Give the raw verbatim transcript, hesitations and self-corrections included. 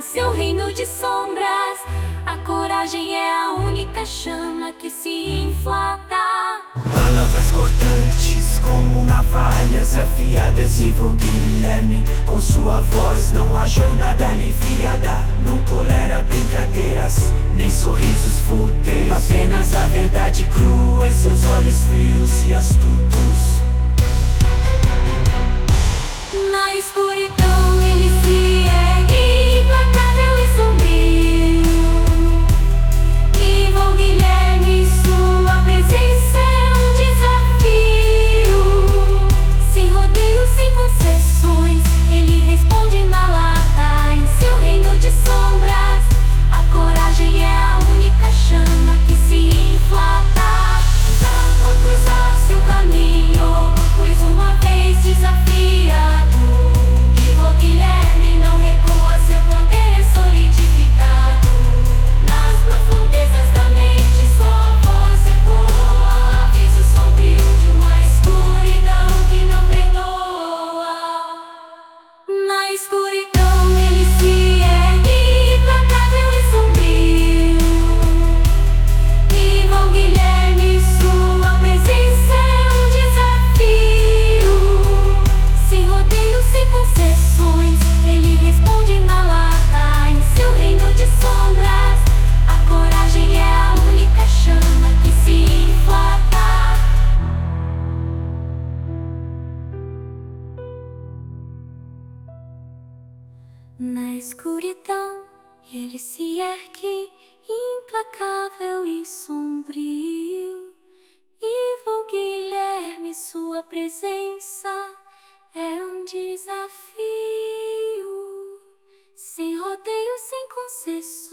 seu reino de sombras. A coragem é a única chama que se inflata. Palavras cortantes como navalhas afiadas, e Ivo Guilherme com sua voz não há jornada aliviada. Não tolera brincadeiras, nem sorrisos fúteis, apenas a verdade crua em seus olhos frios e astutos. Na escuridão ele se ergue, implacável e sombrio. Ivo Guilherme, sua presença é um desafio. Sem rodeios, sem concessões, ele responde na lata. Em seu reino de sombras, a coragem é a única chama que se inflata. Não cruzar seu caminho, pois uma vez desafiado, Ivo Guilherme não recua, seu poder é solidificado. Nas profundezas da mente sua voz ecoa, aviso sombrio de uma escuridão que não perdoa. Na escuridão ele se ergue, implacável e sombrio. Ivo Guilherme, sua presença é um desafio. Sem rodeios, sem concessões, ele responde na lata. Em seu reino de sombras, a coragem é a única chama que se inflata. Na escuridão ele se ergue, implacável e sombrio. Ivo Guilherme, sua presença é um desafio. Sem rodeios, sem concessões,